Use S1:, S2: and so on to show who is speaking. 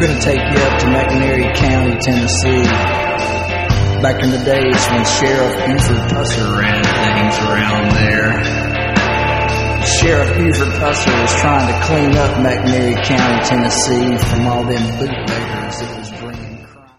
S1: gonna take you up to McNairy County, Tennessee. Back in the days when Sheriff Buford Tusser ran things around there. Sheriff Buford Tusser was trying to clean up McNairy County, Tennessee from all them bootleggers that was